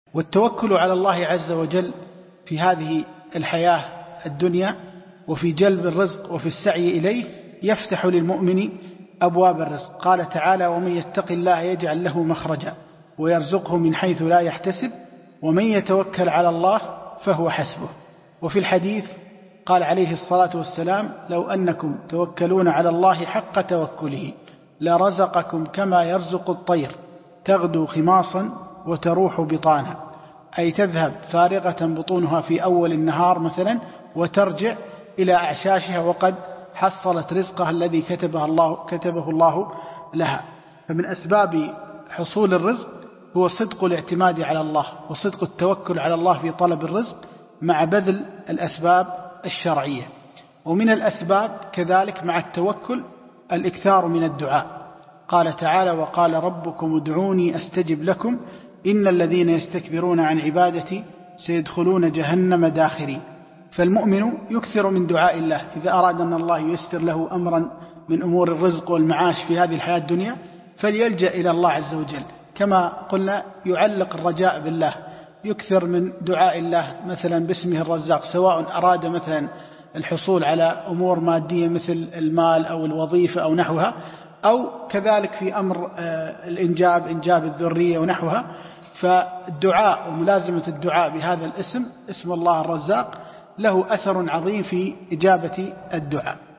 والتوكل على الله عز وجل في هذه الحياة الدنيا وفي جلب الرزق وفي السعي إليه يفتح للمؤمن أبواب الرزق. قال تعالى: ومن يتق الله يجعل له مخرجا ويرزقه من حيث لا يحتسب ومن يتوكل على الله فهو حسبه. وفي الحديث قال عليه الصلاة والسلام: لو أنكم توكلون على الله حق توكله لرزقكم كما يرزق الطير تغدو خماصا وتروح بطانا، أي تذهب فارغة بطونها في أول النهار مثلا وترجع إلى أعشاشها وقد حصلت رزقها الذي كتبه الله لها. فمن أسباب حصول الرزق هو صدق الاعتماد على الله وصدق التوكل على الله في طلب الرزق مع بذل الأسباب الشرعية. ومن الأسباب كذلك مع التوكل الإكثار من الدعاء. قال تعالى: وقال ربكم ادعوني أستجب لكم إن الذين يستكبرون عن عبادتي سيدخلون جهنم داخرين. فالمؤمن يكثر من دعاء الله إذا أراد أن الله ييسر له أمرا من أمور الرزق والمعاش في هذه الحياة الدنيا فليلجأ إلى الله عز وجل. كما قلنا يعلق الرجاء بالله، يكثر من دعاء الله مثلا باسمه الرزاق، سواء أراد مثلا الحصول على أمور مادية مثل المال أو الوظيفة أو نحوها، أو كذلك في أمر إنجاب الذرية ونحوها. فالدعاء وملازمة الدعاء بهذا الاسم، اسم الله الرزاق، له أثر عظيم في إجابة الدعاء.